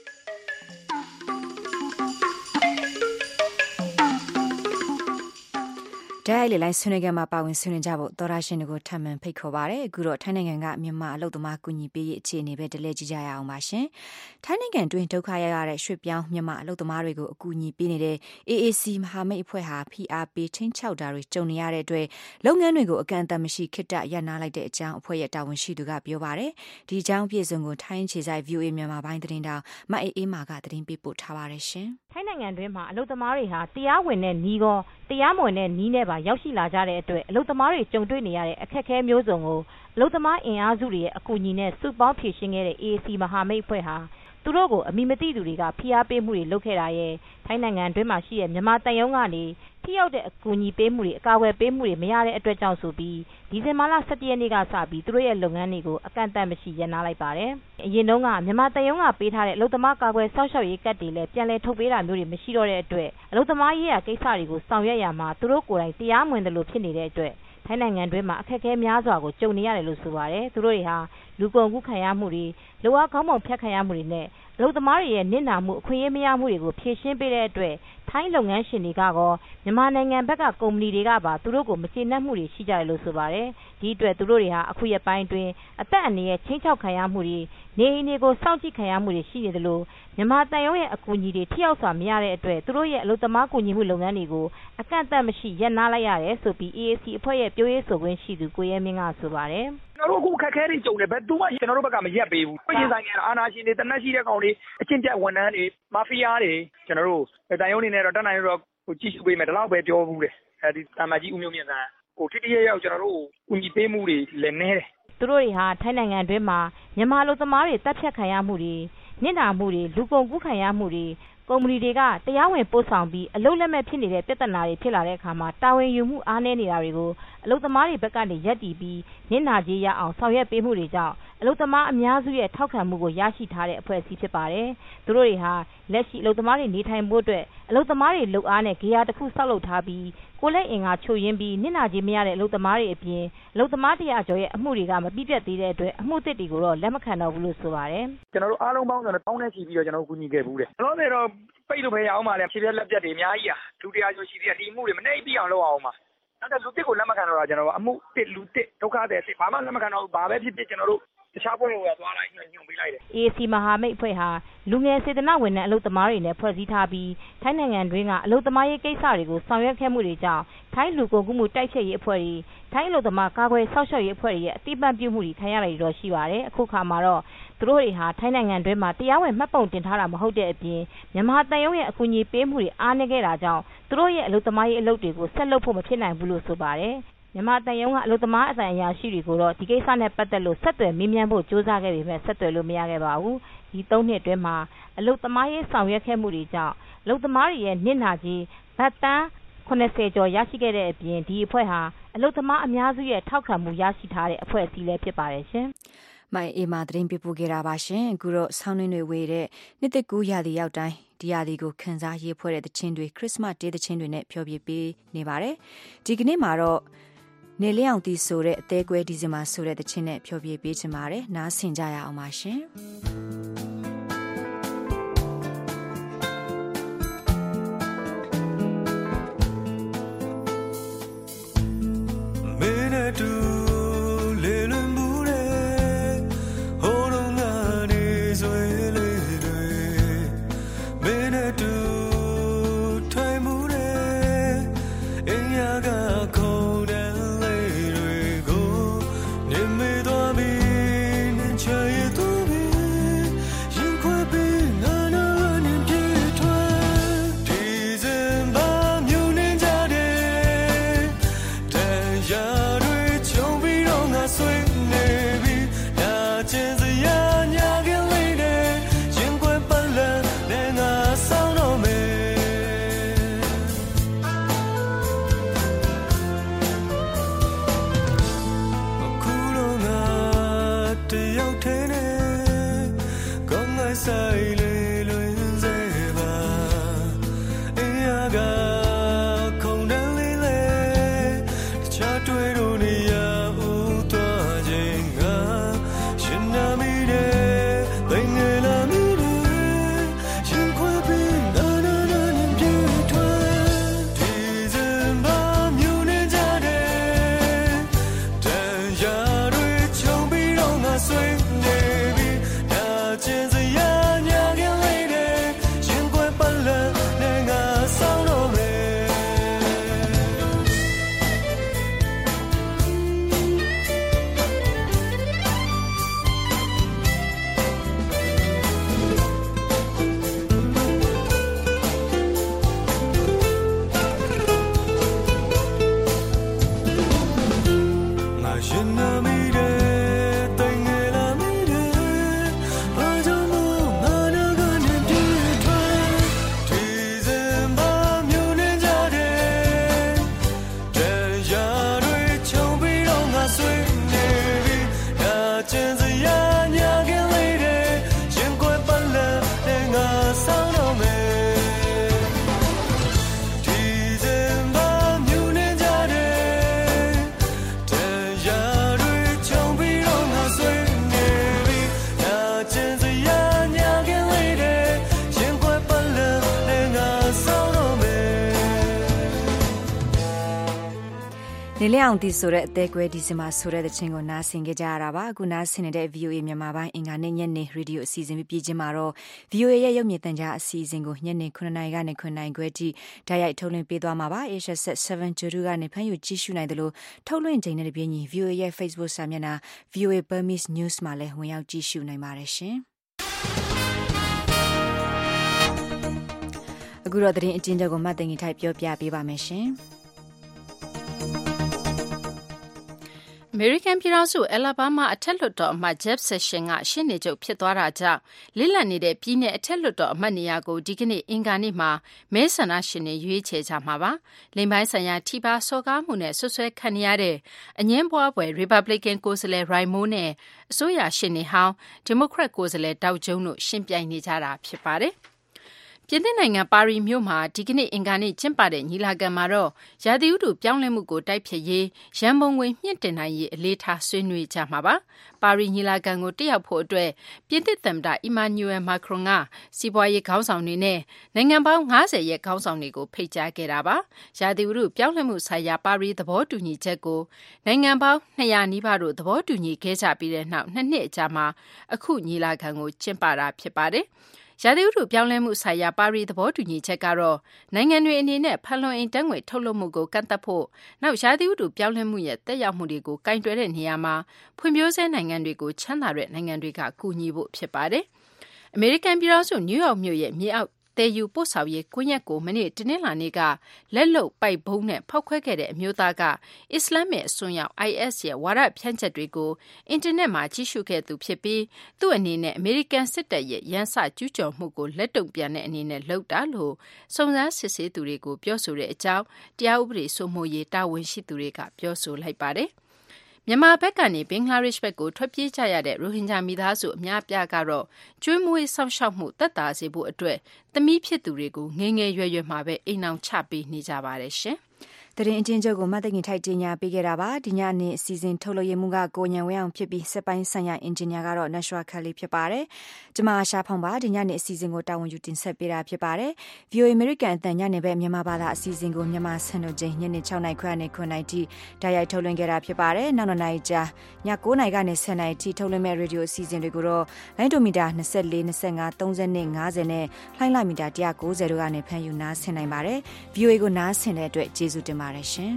ဒါအိုင်လိုင်းဆွေးနွေးကြမှာပါဝင်ဆွေးနွေးကြဖို့သောရရှင်တွေကိုထပ်မံဖိတ်ခေါ်ပါရစေအခုတော့ထိုင်းနိုင်ငံကမြန်မာအလုပ်သမားကူညီပေးရေးအခြေအနေပဲတလဲကြည့်ကြရအောင်ပါရှင်ထိုင်းနိုင်ငံတွင်ဒုက္ခရတဲ့ရွှေ့ပြောင်းမြန်မာအလုပ်သမားတွေကိုအကူအညီပေးနေတဲ့ AAC မဟာမိတ်အဖွဲ့ဟာ PRP ချင်းချောက်တာတွေကြုံနေရတဲ့အတွက်လုပ်ငန်းတွေကိုအကန့်အသတ်မရှိခေတ္တရပ်နားလိုက်တဲ့အကြောင်းအဖွဲ့ရဲ့တာဝန်ရှိသူကပြောပါတယ်ဒီအကြောင်းပြည်စုံကိုထိုင်းခြေဆိုင် VOA မြန်မာပိုင်းသတင်းတောင်မအေးမာကသတင်းပေးပို့ထားပါတယ်ရှင်ထိုင်းနိုင်ငံတွင်မှာအလုပ်သမားတွေဟာတရားဝင်တဲ့နီးကောတရားမဝင်တဲ့နီးနဲ့ပါရောက်ရှိလာကြတဲ့အတွက်အလုပ်သမားတွေကြုံတွေ့နေရတဲ့အခက်အခဲမျိုးစုံကိုအလုပ်သမားအင်အားစုတွေရဲ့အကူအညီနဲ့စုပေါင်းဖြေရှင်းခဲ့တဲ့ AAC မဟာမိတ်အဖွဲ့ဟာသူတို့ကိုအမိမသိသူတွေကဖိအားပေးမှုတွေလုပ်ခဲ့တာရဲ့ထိုင်းနိုင်ငံတွင်းမှာရှိတဲ့မြန်မာတန်ယုံကနေထိရောက်တဲ့အကူအညီပေးမှုတွေအကာအကွယ်ပေးမှုတွေမရတဲ့အတွက်ကြောင့်ဆိုပြီးဒီဇင်ဘာလ17ရက်နေ့ကစပြီးသူတို့ရဲ့လုပ်ငန်းတွေကိုအကန့်အသတ်မရှိရပ်နားလိုက်ပါတယ်။အရင်တုန်းကမြန်မာတန်ယုံကပေးထားတဲ့အလုပ်သမားကာကွယ်စောင့်ရှောက်ရေးကတ်တွေလည်းပြန်လည်ထုတ်ပေးတာမျိုးတွေမရှိတော့တဲ့အတွက်အလုပ်သမားရေးရာကိစ္စတွေကိုဆောင်ရွက်ရမှာသူတို့ကိုယ်တိုင်တရားမဝင်တယ်လို့ဖြစ်နေတဲ့အတွက်ထိုင်းနိုင်ငံတွင်းမှာအခက်အခဲများစွာကိုကြုံနေရတယ်လို့ဆိုပါတယ်။သူတို့တွေဟာလူကုန်ကူးခံရမှုတွေလိုအပ်ခေါင်းပုံဖြတ်ခံရမှုတွေနဲ့အလုပ်သမားတွေရဲ့နစ်နာမှုအခွင့်အရေးမရမှုတွေကိုဖြေရှင်းပေးတဲ့အတွက်ထိုင်းလုပ်ငန်းရှင်တွေကကောမြန်မာနိုင်ငံဘက်ကကုမ္ပဏီတွေကပါသူတို့ကိုမကျေနပ်မှုတွေရှိကြတယ်လို့ဆိုပါတယ်။ဒီအတွက်သူတို့တွေဟာအခုရက်ပိုင်းတွင်အသက်အန္တရာယ်ချင်းချောက်ခံရမှုတွေနေအိမ်တွေကိုစောင့်ကြည့်ခံရမှုတွေရှိနေတယ်လို့မြန်မာတန်ယုံရဲ့အကူအညီတွေထိရောက်စွာမရတဲ့အတွက်သူတို့ရဲ့အလုပ်သမားကူညီမှုလုပ်ငန်းတွေကိုအကန့်အသတ်မရှိရပ်နားလိုက်ရတယ်ဆိုပြီး AAC အဖွဲ့ရဲ့ပြောရေးဆိုခွင့်ရှိသူကိုရဲမင်းကဆိုပါတယ်။ကျွန်တော်တို့အခုခက်ခဲတွေကြုံတယ်ဘယ်သူမှကျွန်တော်တို့ဘက်ကမရက်ပေးဘူး။ပြည်ဆိုင်ကအာဏာရှင်တွေတနက်ရှိတဲ့ကောင်တွေအချင်းပြဝန်ထမ်းတွေမာဖီးယားတွေကျွန်တော်တို့တန်ယုံနေနဲ့တော့တန်းနိုင်တော့ကြည့်ရှုပေးမယ်ဒီလောက်ပဲပြောဘူးလေ။အဲဒီတာမကြီးဦးမျိုးမြင့်သားထိထိရောက်ကျွန်တော်တို့ကူညီပေးမှုတွေလည်းနေတယ်သူတို့တွေဟာထိုင်းနိုင်ငံတွင်းမှာမြန်မာလူသမားတွေတပ်ဖြတ်ခံရမှုတွေနစ်နာမှုတွေလူကုန်ကူးခံရမှုတွေကုမ္ပဏီတွေကတရားဝင်ပို့ဆောင်ပြီးအလုပ်လက်မဲ့ဖြစ်နေတဲ့ပြဿနာတွေဖြစ်လာတဲ့အခါမှာတာဝန်ယူမှုအားနည်းနေတာတွေကိုအလုပ်သမားတွေဘက်ကနေရပ်တည်ပြီးနစ်နာကြေးရအောင်ဆောင်ရွက်ပေးမှုတွေကြောင့်အလုပ်သမားအများစုရဲ့ထောက်ခံမှုကိုရရှိထားတဲ့အဖွဲ့အစည်းဖြစ်ပါတယ်။သူတို့တွေဟာလက်ရှိအလုပ်သမားတွေနေထိုင်ဖို့အတွက်အလုပ်သမားတွေလုပ်အားနဲ့ဂေဟာတစ်ခုဆောက်လုပ်ထားပြီးကိုယ်လက်အင်္ဂါချို့ယွင်းပြီးနစ်နာကြေးမရတဲ့အလုပ်သမားတွေအပြင်အလုပ်သမား100ကျော်ရဲ့အမှုတွေကမပြည့်ပြတ်သေးတဲ့အတွက်အမှုသစ်တွေကိုတော့လက်မခံတော့ဘူးလို့ဆိုပါတယ်။ကျွန်တော်တို့အားလုံးပေါင်းဆိုတော့တောင်းနဲ့ချီပြီးတော့ကျွန်တော်တို့ကူညီခဲ့ဘူးတယ်။လောလောဆယ်တော့ပိတ်လို့ပဲရအောင်ပါလေဖြည့်ပြက်လက်ပြတ်တွေအများကြီးလူ100ကျော်ရှိသေးတယ်ဒီမှုတွေမနှိပ်ပြီးအောင်လုပ်အောင်ပါနောက်တော့လူတစ်ကိုလက်မခံတော့တာကျွန်တော်အမှုတစ်လူတစ်ဒုက္ခတဲ့ဘာမှလက်မခံတော့ဘာပဲဖြစ်ဖြစ်ကျွန်တော်တို့တခြားဘုံတွေကသွားလိုက်ညွှန်ပေးလိုက်တယ် AAC မဟာမိတ်အဖွဲ့ဟာလူငယ်စေတနာဝန်ထမ်းအလုပ်သမားတွေနဲ့ဖွဲ့စည်းထားပြီးထိုင်းနိုင်ငံတွင်းကအလုပ်သမားရေးကိစ္စတွေကိုဆောင်ရွက်ခဲ့မှုတွေကြောင့်ထိုင်းလူကုန်ကူးမှုတိုက်ဖျက်ရေးအဖွဲ့တွေထိုင်းအလုပ်သမားကာကွယ်စောင့်ရှောက်ရေးအဖွဲ့တွေရဲ့အတိအပံ့ပြုမှုတွေခံရတာတော့ရှိပါတယ်အခုခါမှာတော့သူတို့တွေဟာထိုင်းနိုင်ငံတွင်းမှာတရားဝင်မှတ်ပုံတင်ထားတာမဟုတ်တဲ့အပြင်မြန်မာတန်ယုံရဲ့အကူအညီပေးမှုတွေအားနည်းခဲ့တာကြောင့်သူတို့ရဲ့အလုပ်သမားရေးအလုပ်တွေကိုဆက်လုပ်ဖို့မဖြစ်နိုင်ဘူးလို့ဆိုပါတယ်မြန်မာတန်ယုံကအလုပ်သမားအသံအရာရှိတွေကိုတော့ဒီကိစ္စနဲ့ပတ်သက်လို့ဆက်သွယ်မေးမြန်းဖို့ကြိုးစားခဲ့ပေမဲ့ဆက်သွယ်လို့မရခဲ့ပါဘူးဒီ3နှစ်အတွင်းမှာအလုပ်သမားရေးဆောင်ရွက်ခဲ့မှုတွေကြောင့်အလုပ်သမားတွေရဲ့နစ်နာကြေးဘတ်တန်း80ကျော်ရရှိခဲ့တဲ့အပြင်ဒီအဖွဲ့ဟာအလုပ်သမားအများစုရဲ့ထောက်ခံမှုရရှိထားတဲ့အဖွဲ့အစည်းလည်းဖြစ်ပါတယ်ရှင်မိုင်အေမာသတင်းပေးပို့ခဲ့တာပါရှင်အခုတော့ဆောင်းနှင်းတွေဝေတဲ့နှစ်သက်ကူးရာသီရောက်တိုင်းဒီရာသီကိုခန်းစားရေးဖွဲ့တဲ့တခြင်းတွေခရစ်မတ်တေးတခြင်းတွေနဲ့ဖျော်ဖြေပေးနေပါတယ်ဒီကနေ့မှာတော့နေလျောင်တီဆိုတဲ့အသေးကွဲဒီဇင်ဘာဆိုတဲ့တခြင်းနဲ့ဖျော်ဖြေပေးချင်ပါတယ်နားဆင်ကြရအောင်ပါရှင်မင်းနဲ့တူလေလွန်မှုတွေဟိုးတော့ငါနေဆွေးလေးတွေမင်းနဲ့တူထိုင်မှုတွေအင်းရကခေါ်တယ်လေးတွေကိုနေမေတော့ပြီနင်ချရတော့ပြီရင်ခွဲပြီးငါနာနေပြေထွက်ဒီစင်ပါမြူနေကြတယ်တန်ရာတွေချုံပြီးတော့ငါဆွေးနေပြီနာကျင်စရာညာကလေးနဲ့ရင်ခွဲပတ်လည်နဲ့ငါဆောင်တော့မယ်နေလျောင်တီဆိုတဲ့အသေးကွဲဒီဇင်ဘာဆိုတဲ့ချင်းကိုနားဆင်ကြကြရတာပါအခုနားဆင်နေတဲ့ VOA မြန်မာပိုင်းအင်္ဂါနေ့ညနေရေဒီယိုအစီအစဉ်ပြည်ချင်းမှာတော့ VOA ရဲ့ရုပ်မြင်သံကြားအစီအစဉ်ကိုညနေ9:00နာရီကနေ9:00နာရီခွဲထိဓာတ်ရိုက်ထုတ်လွှင့်ပေးသွားမှာပါAsia Set 7 Juru ကနေဖန်ယူကြည့်ရှုနိုင်တယ်လို့ထုတ်လွှင့်ချိန်နဲ့တပြေးညီ VOA ရဲ့ Facebook စာမျက်နှာ VOA Burmese News မှာလည်းဝင်ရောက်ကြည့်ရှုနိုင်ပါတယ်ရှင်အခုတော့သတင်းအကျဉ်းချုပ်ကိုမှတ်သိင်ထိုက်ပြောပြပေးပါမယ်ရှင် American ပြည်ထောင်စု Alabama အထက်လွှတ်တော်အမတ် Jeff Sessions ကရှင်းနေချုပ်ဖြစ်သွားတာကြောင့်လစ်လပ်နေတဲ့ပြည်내အထက်လွှတ်တော်အမတ်နေရာကိုဒီကနေ့အင်္ဂါနေ့မှာမဲဆန္ဒရှင်တွေရွေးချယ်ကြမှာပါ။လိင်ပိုင်းဆိုင်ရာထိပါစော်ကားမှုနဲ့ဆွဆွဲခံရတဲ့အငင်းပွားပွဲ Republican ကိုယ်စားလှယ် Roy Moore နဲ့အစိုးရရှင်နေဟောင်း Democrat ကိုယ်စားလှယ် Doug Jones တို့ရှင်းပြိုင်နေကြတာဖြစ်ပါတယ်။ပြင်သစ်နိုင်ငံပါရီမြို့မှာဒီကနေ့အင်္ဂါနေ့ကျင်းပတဲ့ညီလာခံမှာတော့ရာသီဥတုပြောင်းလဲမှုကိုတိုက်ဖျက်ရေးရန်ပုံငွေမြင့်တင်နိုင်ရေးအလေးထားဆွေးနွေးကြမှာပါ။ပါရီညီလာခံကိုတက်ရောက်ဖို့အတွက်ပြင်သစ်သမ္မတ Emmanuel Macron ကစီးပွားရေးခေါင်းဆောင်တွေနဲ့နိုင်ငံပေါင်း90ရဲ့ခေါင်းဆောင်တွေကိုဖိတ်ကြားခဲ့တာပါ။ရာသီဥတုပြောင်းလဲမှုဆိုင်ရာပါရီသဘောတူညီချက်ကိုနိုင်ငံပေါင်း200နီးပါးတို့သဘောတူညီခဲ့ကြပြီးတဲ့နောက်2နှစ်အကြာမှာအခုညီလာခံကိုကျင်းပတာဖြစ်ပါတယ်။ရာသီဥတုပြောင်းလဲမှုဆိုင်ရာပါရီသဘောတူညီချက်ကတော့နိုင်ငံတွေအနေနဲ့ဖန်လုံအိမ်ဓာတ်ငွေ့ထုတ်လွှတ်မှုကိုကန့်သတ်ဖို့နောက်ရာသီဥတုပြောင်းလဲမှုရဲ့သက်ရောက်မှုတွေကိုကင်တွယ်တဲ့နေရာမှာဖွံ့ဖြိုးဆဲနိုင်ငံတွေကိုချမ်းသာတဲ့နိုင်ငံတွေကကူညီဖို့ဖြစ်ပါတယ်။ အမေရိကန်ပြည်ထောင်စုနယူးယောက်မြို့ရဲ့မြေအောက်သယ်ယူပို့ဆောင်ရေးကွင်းရက်ကိုမနေ့တနင်္လာနေ့ကလက်လုပ်ပိုက်ဘုံနဲ့ဖောက်ခွဲခဲ့တဲ့အမျိုးသားကအစ္စလာမစ်အစွန်းရောက် IS ရဲ့ဝါဒဖြန့်ချက်တွေကိုအင်တာနက်မှာကြည့်ရှုခဲ့သူဖြစ်ပြီးသူ့အနေနဲ့အမေရိကန်စစ်တပ်ရဲ့ရန်စကျူးကျော်မှုကိုလက်တုံ့ပြန်တဲ့အနေနဲ့လုပ်တာလို့စုံစမ်းစစ်ဆေးသူတွေကိုပြောဆိုတဲ့အကြောင်းတရားဥပဒေစိုးမိုးရေးတာဝန်ရှိသူတွေကပြောဆိုလိုက်ပါတယ်။မြန်မာဘက်ကနေဘင်္ဂလားဒေ့ရှ်ဘက်ကိုထွက်ပြေးကြရတဲ့ရိုဟင်ဂျာမိသားစုအများအပြားကတော့ကျွေးမွေးစောင့်ရှောက်မှုသက်သာစေဖို့အတွက်သမီးဖြစ်သူတွေကိုငယ်ငယ်ရွယ်ရွယ်မှာပဲအိမ်အောင်ချပေးနေကြပါတယ်ရှင်။သတင်းအကျဉ်းချုပ်ကိုမှတ်သိင်ထိုက်တင်ညာပေးခဲ့တာပါဒီညနေအစီအစဉ်ထုတ်လွှင့်ရမှုကကိုညံဝဲအောင်ဖြစ်ပြီးစက်ပိုင်းဆိုင်ရာအင်ဂျင်နီယာကတော့ Nashua Kelly ဖြစ်ပါတယ်ကျမရှာဖောင်ပါဒီညနေအစီအစဉ်ကိုတာဝန်ယူတင်ဆက်ပေးတာဖြစ်ပါတယ် VOA American အသံညနေပဲမြန်မာဘာသာအစီအစဉ်ကိုမြန်မာစံတော်ချိန်ညနေ6:00နာရီခွဲနဲ့9:00နာရီထိဓာတ်ရိုက်ထုတ်လွှင့်ခဲ့တာဖြစ်ပါတယ်နောက်2နာရီကြာည9:00နာရီကနေ10:00နာရီထိထုတ်လွှင့်မဲ့ရေဒီယိုအစီအစဉ်တွေကိုတော့လိုင်းဒိုမီတာ24 25 30နဲ့50နဲ့လှိုင်းလာမီတာ190တို့ကနေဖမ်းယူနားဆင်နိုင်ပါတယ် VOA ကိုနားဆင်တဲ့အတွက်ကျေးဇူးတင်ပါတယ်ရှင်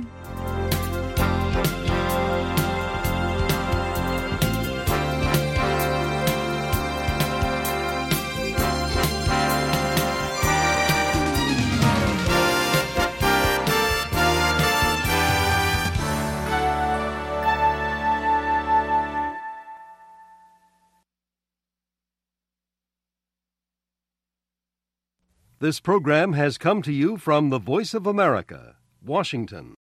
This program has come to you from the Voice of America, Washington.